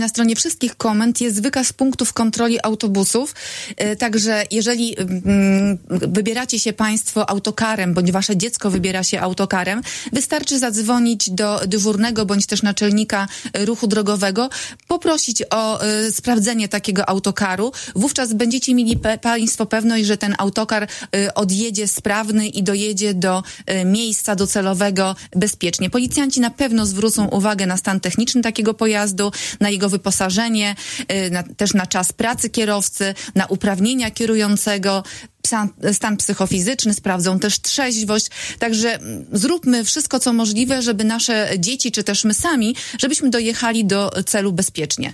Na stronie wszystkich komend jest wykaz punktów kontroli autobusów, także jeżeli wybieracie się Państwo autokarem, bądź Wasze dziecko wybiera się autokarem, wystarczy zadzwonić do dyżurnego, bądź też naczelnika ruchu drogowego, poprosić o sprawdzenie takiego autokaru. Wówczas będziecie mieli Państwo pewność, że ten autokar odjedzie sprawny i dojedzie do miejsca docelowego bezpiecznie. Policjanci na pewno zwrócą uwagę na stan techniczny takiego pojazdu, na jego wyposażenie, też na czas pracy kierowcy, na uprawnienia kierującego, stan psychofizyczny, sprawdzą też trzeźwość. Także zróbmy wszystko, co możliwe, żeby nasze dzieci, czy też my sami, żebyśmy dojechali do celu bezpiecznie.